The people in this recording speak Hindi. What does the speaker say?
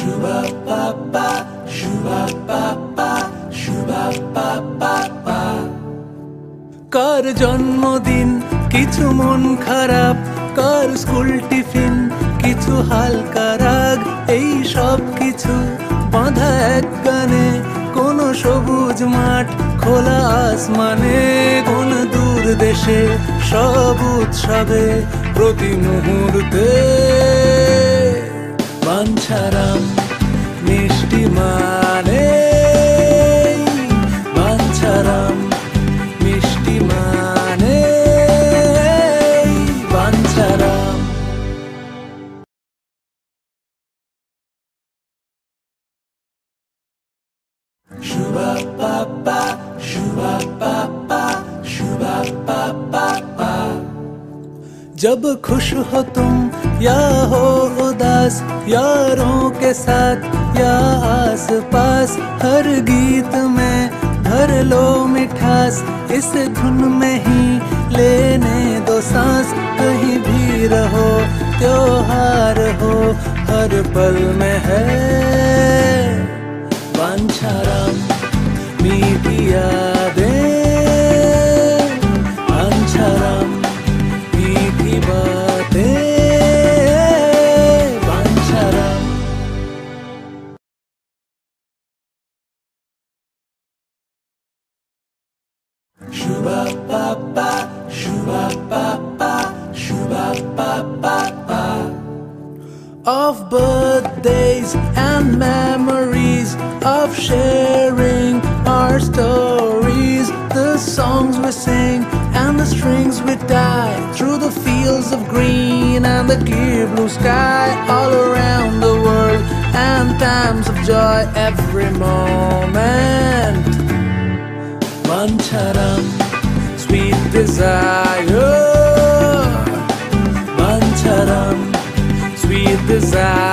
কার জন্মদিন কিছু মন খারাপ, কার স্কুল টিফিন কিছু হালকা রাগ, এই সব কিছু বাঁধা এক গানে, কোন সবুজ মাঠ খোলা আসমানে, কোন দূর দেশে সব উৎসবে প্রতি মুহূর্তে। বাঞ্ছারাম মিষ্টি মানে, বাঞ্ছারাম মিষ্টি মানে, বাঞ্ছারাম। শুভা পাপা, শুভা पापा, शुभा पापा। जब खुश हो तुम या हो उदास, यारों के साथ या आस पास, हर गीत में भर लो मिठास, इस धुन में ही लेने दो सांस। कहीं भी रहो त्योहार हो, हर पल में है बांछाराम मीठी यादें, बांछाराम मीठी बातें, बांछाराम। शुभा पापा, शुभा पापा, शुभा पापा। Of birthdays and memories, of sharing our stories, the songs we sing and the strings we tie, through the fields of green and the clear blue sky, all around the world, and times of joy every moment. Bansharam, sweet desire, Bansharam, sweet desire.